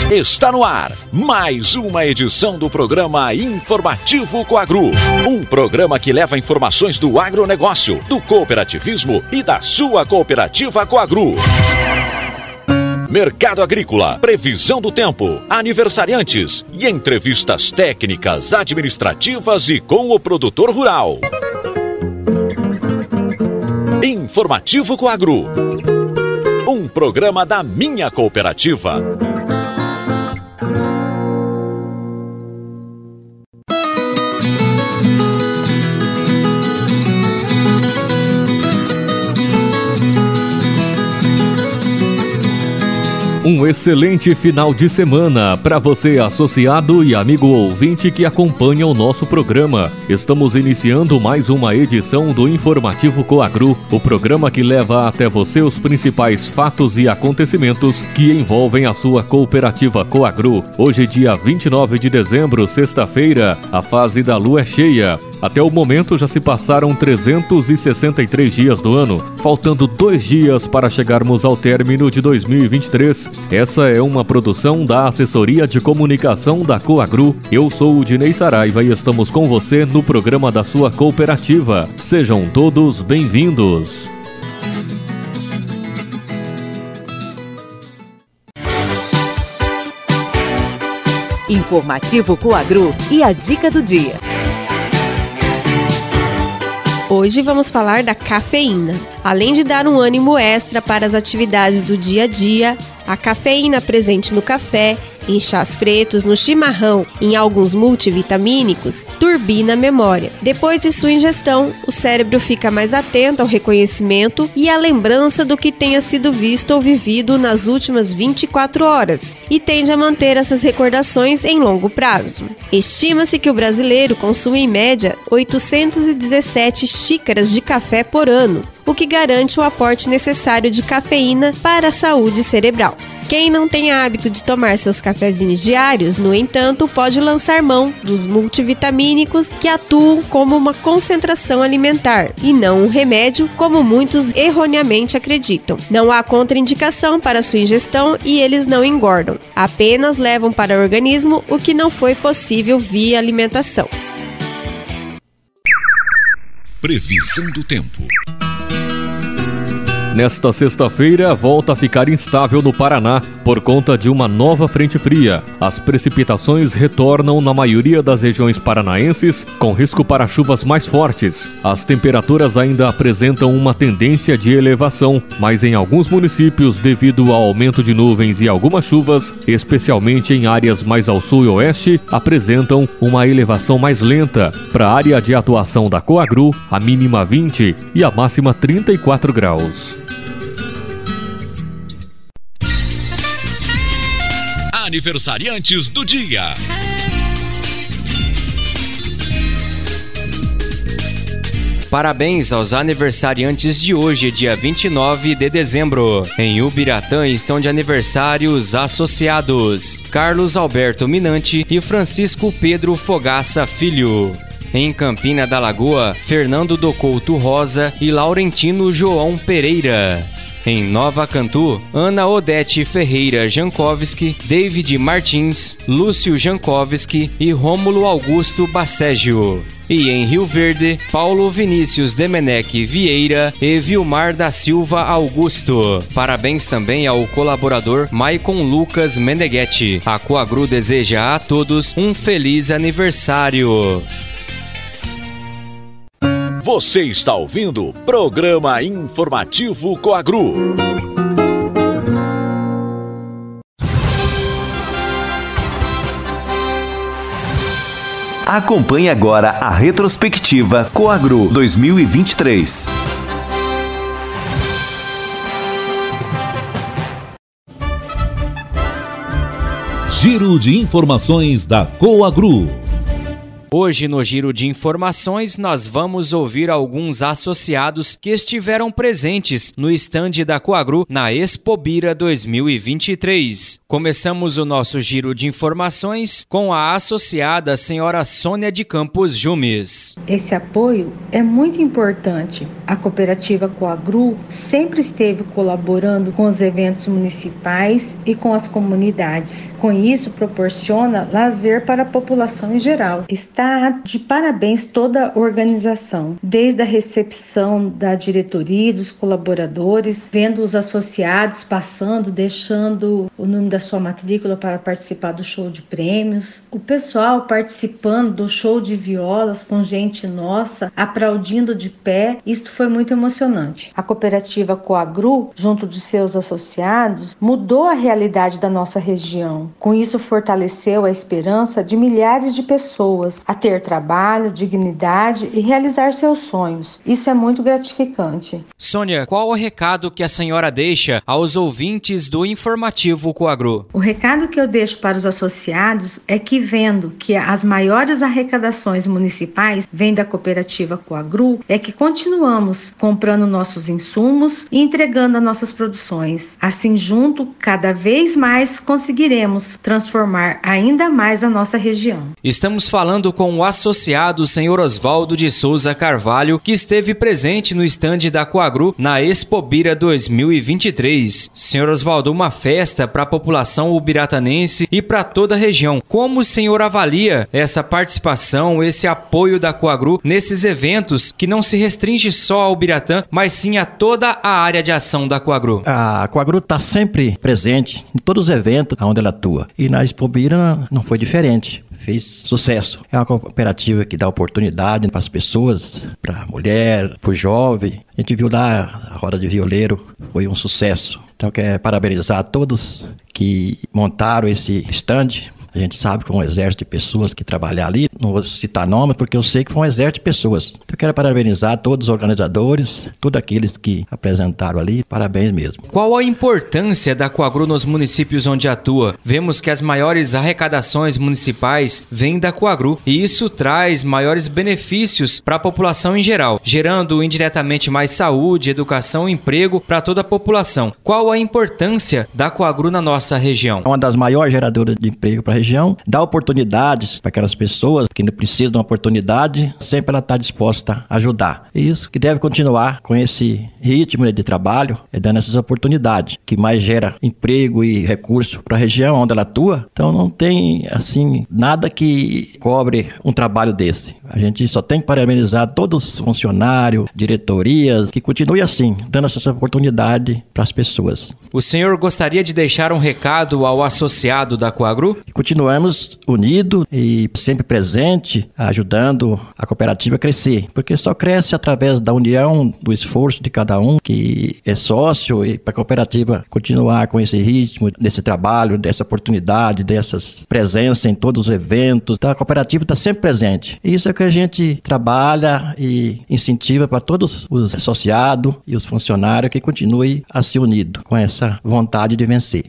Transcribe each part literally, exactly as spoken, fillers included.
Está no ar mais uma edição do programa Informativo Coagro. Um programa que leva informações do agronegócio, do cooperativismo e da sua cooperativa Coagro. Mercado agrícola, previsão do tempo, aniversariantes e entrevistas técnicas, administrativas e com o produtor rural. Informativo Coagro. Um programa da minha cooperativa. Um excelente final de semana para você, associado e amigo ouvinte que acompanha o nosso programa. Estamos iniciando mais uma edição do Informativo Coagro, o programa que leva até você os principais fatos e acontecimentos que envolvem a sua cooperativa Coagro. Hoje, dia vinte e nove de dezembro, sexta-feira, a fase da lua é cheia. Até o momento já se passaram trezentos e sessenta e três dias do ano, faltando dois dias para chegarmos ao término de dois mil e vinte e três. Essa é uma produção da Assessoria de Comunicação da Coagro. Eu sou o Dinei Saraiva e estamos com você no programa da sua cooperativa. Sejam todos bem-vindos. Informativo Coagro e a dica do dia. Hoje vamos falar da cafeína. Além de dar um ânimo extra para as atividades do dia a dia, a cafeína presente no café, em chás pretos, no chimarrão e em alguns multivitamínicos, turbina a memória. Depois de sua ingestão, o cérebro fica mais atento ao reconhecimento e à lembrança do que tenha sido visto ou vivido nas últimas vinte e quatro horas e tende a manter essas recordações em longo prazo. Estima-se que o brasileiro consome em média oitocentas e dezessete xícaras de café por ano, o que garante o aporte necessário de cafeína para a saúde cerebral. Quem não tem hábito de tomar seus cafezinhos diários, no entanto, pode lançar mão dos multivitamínicos que atuam como uma concentração alimentar e não um remédio, como muitos erroneamente acreditam. Não há contraindicação para sua ingestão e eles não engordam, apenas levam para o organismo o que não foi possível via alimentação. Previsão do tempo. Nesta sexta-feira, volta a ficar instável no Paraná por conta de uma nova frente fria. As precipitações retornam na maioria das regiões paranaenses, com risco para chuvas mais fortes. As temperaturas ainda apresentam uma tendência de elevação, mas em alguns municípios, devido ao aumento de nuvens e algumas chuvas, especialmente em áreas mais ao sul e oeste, apresentam uma elevação mais lenta. Para a área de atuação da Coagro, a mínima vinte e a máxima trinta e quatro graus. Aniversariantes do dia. Parabéns aos aniversariantes de hoje, dia vinte e nove de dezembro. Em Ubiratã estão de aniversário os associados Carlos Alberto Minante e Francisco Pedro Fogaça Filho. Em Campina da Lagoa, Fernando do Couto Rosa e Laurentino João Pereira. Em Nova Cantu, Ana Odete Ferreira Jankowski, David Martins, Lúcio Jankowski e Rômulo Augusto Bacégio. E em Rio Verde, Paulo Vinícius Demenec Vieira e Vilmar da Silva Augusto. Parabéns também ao colaborador Maicon Lucas Meneghetti. A Coagro deseja a todos um feliz aniversário. Você está ouvindo o programa Informativo Coagro. Acompanhe agora a retrospectiva Coagro dois mil e vinte e três. Giro de informações da Coagro. Hoje, no Giro de Informações, nós vamos ouvir alguns associados que estiveram presentes no estande da Coagru na Expobira dois mil e vinte e três. Começamos o nosso Giro de Informações com a associada senhora Sônia de Campos Jumes. Esse apoio é muito importante. A cooperativa Coagru sempre esteve colaborando com os eventos municipais e com as comunidades. Com isso, proporciona lazer para a população em geral. Está de parabéns toda a organização, desde a recepção da diretoria e dos colaboradores, vendo os associados passando, deixando o número da sua matrícula para participar do show de prêmios, o pessoal participando do show de violas com gente nossa, aplaudindo de pé. Isto foi muito emocionante. A cooperativa Coagru, junto de seus associados, mudou a realidade da nossa região. Com isso, fortaleceu a esperança de milhares de pessoas a ter trabalho, dignidade e realizar seus sonhos. Isso é muito gratificante. Sônia, qual o recado que a senhora deixa aos ouvintes do Informativo Coagru? O recado que eu deixo para os associados é que, vendo que as maiores arrecadações municipais vêm da cooperativa Coagru, é que continuamos comprando nossos insumos e entregando as nossas produções. Assim, junto, cada vez mais conseguiremos transformar ainda mais a nossa região. Estamos falando com o associado senhor Oswaldo de Souza Carvalho, que esteve presente no estande da Coagru na Expobira dois mil e vinte e três. senhor Oswaldo, uma festa para a população ubiratanense e para toda a região. Como o senhor avalia essa participação, esse apoio da Coagru nesses eventos que não se restringe só ao Ubiratã, mas sim a toda a área de ação da Coagru? A Coagru está sempre presente em todos os eventos onde ela atua. E na Expobira não foi diferente. Fez sucesso. É uma cooperativa que dá oportunidade para as pessoas, para a mulher, para o jovem. A gente viu lá a roda de violeiro, foi um sucesso. Então, quero parabenizar a todos que montaram esse stand. A gente sabe que foi um exército de pessoas que trabalharam ali. Não vou citar nomes, porque eu sei que foi um exército de pessoas. Então, eu quero parabenizar todos os organizadores, todos aqueles que apresentaram ali. Parabéns mesmo. Qual a importância da Coagru nos municípios onde atua? Vemos que as maiores arrecadações municipais vêm da Coagru e isso traz maiores benefícios para a população em geral, gerando indiretamente mais saúde, educação e emprego para toda a população. Qual a importância da Coagru na nossa região? É uma das maiores geradoras de emprego para a região. Dá oportunidades para aquelas pessoas que precisam de uma oportunidade, sempre ela está disposta a ajudar. E isso que deve continuar com esse ritmo de trabalho, é dando essas oportunidades, que mais gera emprego e recurso para a região onde ela atua. Então não tem, assim, nada que cobre um trabalho desse. A gente só tem que parabenizar todos os funcionários, diretorias, que continue assim, dando essa oportunidade para as pessoas. O senhor gostaria de deixar um recado ao associado da Coagru? Continuamos unidos e sempre presentes, ajudando a cooperativa a crescer, porque só cresce através da união, do esforço de cada um que é sócio, e para a cooperativa continuar com esse ritmo, desse trabalho, dessa oportunidade, dessas presenças em todos os eventos. Então, a cooperativa está sempre presente. Isso é que a gente trabalha e incentiva para todos os associados e os funcionários que continuem a se unir com essa vontade de vencer.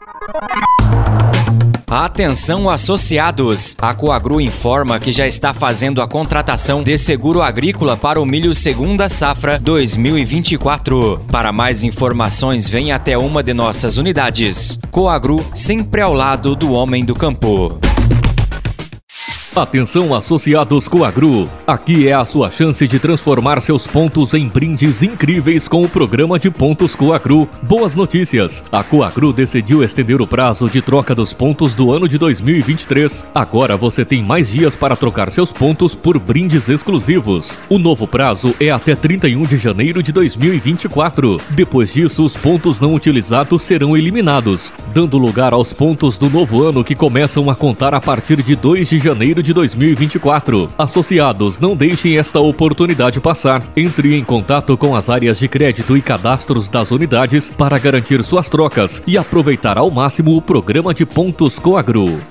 Atenção, associados! A Coagru informa que já está fazendo a contratação de seguro agrícola para o milho segunda safra dois mil e vinte e quatro. Para mais informações, venha até uma de nossas unidades. Coagru, sempre ao lado do homem do campo. Atenção, associados Coagru, aqui é a sua chance de transformar seus pontos em brindes incríveis com o programa de pontos Coagru. Boas notícias, a Coagru decidiu estender o prazo de troca dos pontos do ano de dois mil e vinte e três. Agora você tem mais dias para trocar seus pontos por brindes exclusivos. O novo prazo é até trinta e um de janeiro de dois mil e vinte e quatro. Depois disso, os pontos não utilizados serão eliminados, dando lugar aos pontos do novo ano que começam a contar a partir de dois de janeiro de dois mil e vinte e quatro. Associados, não deixem esta oportunidade passar. Entre em contato com as áreas de crédito e cadastros das unidades para garantir suas trocas e aproveitar ao máximo o programa de pontos Coagru.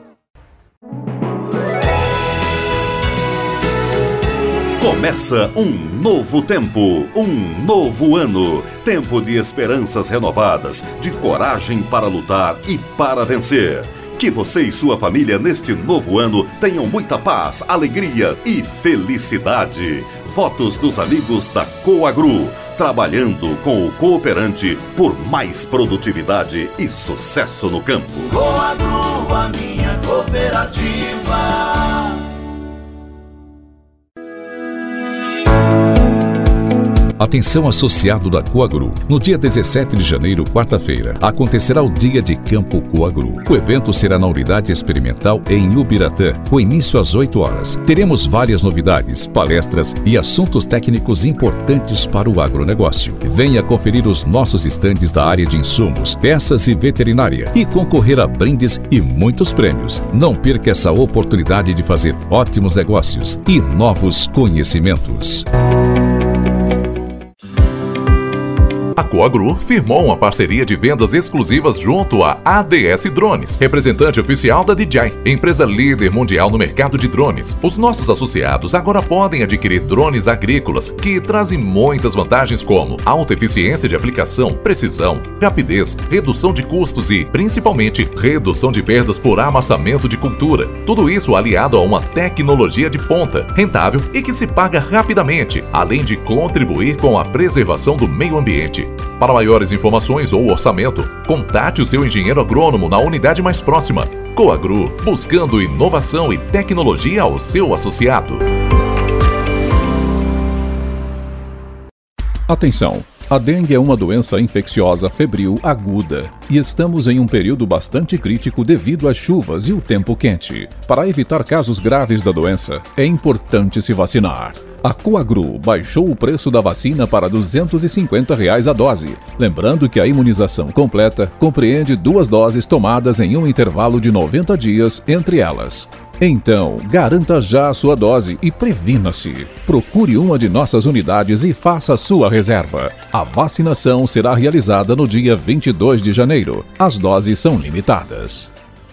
Começa um novo tempo, um novo ano. Tempo de esperanças renovadas, de coragem para lutar e para vencer. Que você e sua família neste novo ano tenham muita paz, alegria e felicidade. Votos dos amigos da Coagru, trabalhando com o cooperante por mais produtividade e sucesso no campo. Coagru, a minha cooperativa. Atenção associado da Coagru. No dia dezessete de janeiro, quarta-feira, acontecerá o Dia de Campo Coagru. O evento será na Unidade Experimental em Ubiratã, com início às oito horas. Teremos várias novidades, palestras e assuntos técnicos importantes para o agronegócio. Venha conferir os nossos estandes da área de insumos, peças e veterinária e concorrer a brindes e muitos prêmios. Não perca essa oportunidade de fazer ótimos negócios e novos conhecimentos. A Coagru firmou uma parceria de vendas exclusivas junto à A D S Drones, representante oficial da D J I, empresa líder mundial no mercado de drones. Os nossos associados agora podem adquirir drones agrícolas que trazem muitas vantagens como alta eficiência de aplicação, precisão, rapidez, redução de custos e, principalmente, redução de perdas por amassamento de cultura. Tudo isso aliado a uma tecnologia de ponta, rentável e que se paga rapidamente, além de contribuir com a preservação do meio ambiente. Para maiores informações ou orçamento, contate o seu engenheiro agrônomo na unidade mais próxima. Coagru, buscando inovação e tecnologia ao seu associado. Atenção! A dengue é uma doença infecciosa febril aguda e estamos em um período bastante crítico devido às chuvas e o tempo quente. Para evitar casos graves da doença, é importante se vacinar. A Coagru baixou o preço da vacina para duzentos e cinquenta reais a dose. Lembrando que a imunização completa compreende duas doses tomadas em um intervalo de noventa dias entre elas. Então, garanta já a sua dose e previna-se. Procure uma de nossas unidades e faça sua reserva. A vacinação será realizada no dia vinte e dois de janeiro. As doses são limitadas.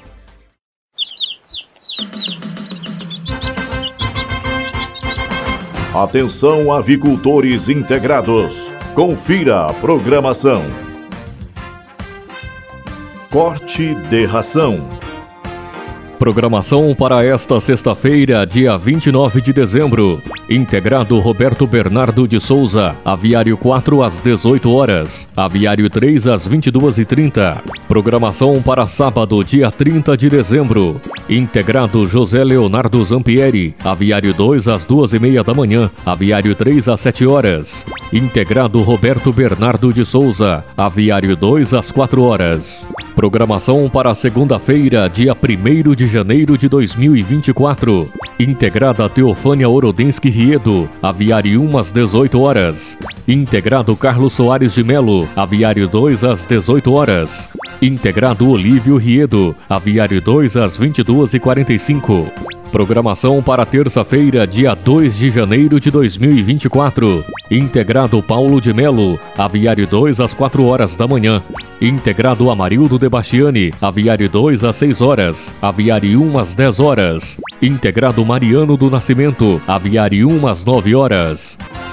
Atenção, avicultores integrados. Confira a programação. Corte de ração. Programação para esta sexta-feira, dia vinte e nove de dezembro. Integrado Roberto Bernardo de Souza, Aviário quatro às dezoito horas, Aviário três às vinte e duas e trinta. Programação para sábado, dia trinta de dezembro. Integrado José Leonardo Zampieri, Aviário dois às duas e meia da manhã, Aviário três às sete horas. Integrado Roberto Bernardo de Souza, Aviário dois às quatro horas. Programação para segunda-feira, dia primeiro de janeiro de dois mil e vinte e quatro. Integrada Teofânia Orodensky Riedo, Aviário um às dezoito horas. Integrado Carlos Soares de Melo, Aviário dois às dezoito horas. Integrado Olívio Riedo, Aviário dois às vinte e duas e quarenta e cinco. Programação para terça-feira, dia dois de janeiro de dois mil e vinte e quatro. Integrado Paulo de Melo, Aviário dois às quatro horas da manhã. Integrado Amarildo de Bastiani, Aviário dois às seis horas, Aviário um às dez horas. Integrado Mariano do Nascimento, Aviário um às nove horas.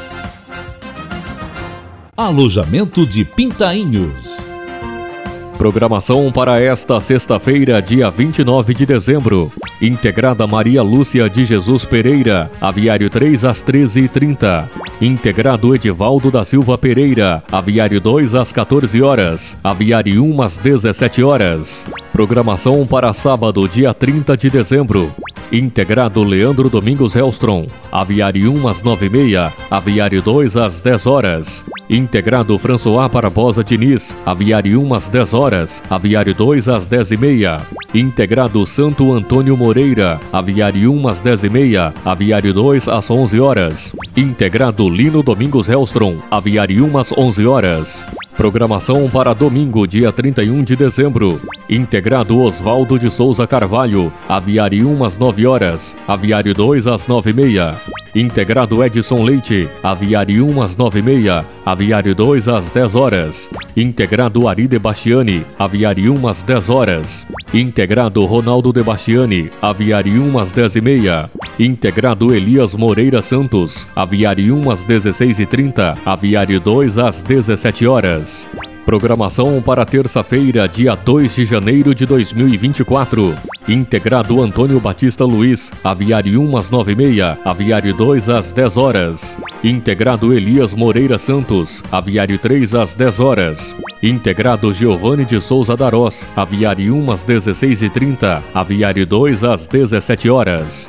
Alojamento de Pintainhos. Programação para esta sexta-feira, dia vinte e nove de dezembro. Integrada Maria Lúcia de Jesus Pereira, Aviário três às treze e trinta. Integrado Edivaldo da Silva Pereira, Aviário dois às quatorze horas, Aviário um às dezessete horas. Programação para sábado, dia trinta de dezembro. Integrado Leandro Domingos Hellstrom, Aviário um às nove e meia, Aviário dois às dez horas. Integrado François Barbosa Diniz, Aviário um às dez horas, Aviário dois às dez e meia. Integrado Santo Antônio Moreira, Aviário um às dez e meia, Aviário dois às onze horas. Integrado Lino Domingos Hellstrom, Aviário um às onze horas. Programação para domingo, dia trinta e um de dezembro. Integrado Oswaldo de Souza Carvalho, Aviário um às nove horas, Aviário dois às nove e meia. Integrado Edson Leite, Aviário um às nove e meia, Aviário dois às dez horas. Integrado Ari de Bastiani, Aviário um às dez horas. Integrado Ronaldo de Bastiani, Aviário um às dez e meia. Integrado Elias Moreira Santos, Aviário um às dezesseis e trinta, Aviário dois às dezessete horas. Programação para terça-feira, dia dois de janeiro de dois mil e vinte e quatro. Integrado Antônio Batista Luiz, Aviário um às nove e meia, Aviário dois às dez horas. Integrado Elias Moreira Santos, Aviário três às dez horas. Integrado Giovanni de Souza Darós, Aviário um às dezesseis e trinta, Aviário dois às dezessete horas.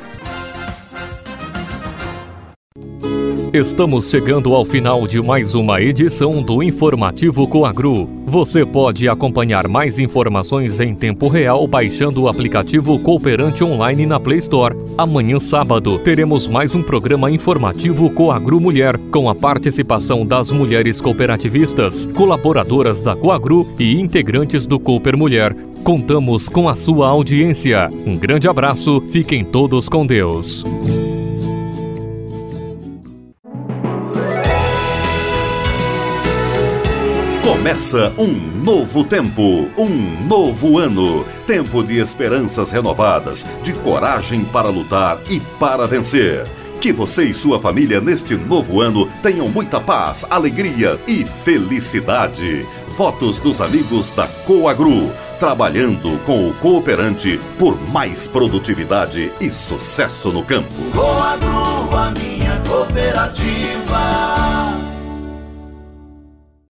Estamos chegando ao final de mais uma edição do Informativo Coagru. Você pode acompanhar mais informações em tempo real baixando o aplicativo Cooperante Online na Play Store. Amanhã, sábado, teremos mais um programa informativo Coagru Mulher, com a participação das mulheres cooperativistas, colaboradoras da Coagru e integrantes do Cooper Mulher. Contamos com a sua audiência. Um grande abraço, fiquem todos com Deus. Começa um novo tempo, um novo ano. Tempo de esperanças renovadas, de coragem para lutar e para vencer. Que você e sua família neste novo ano tenham muita paz, alegria e felicidade. Votos dos amigos da Coagru, trabalhando com o cooperante por mais produtividade e sucesso no campo. Coagru, a minha cooperativa.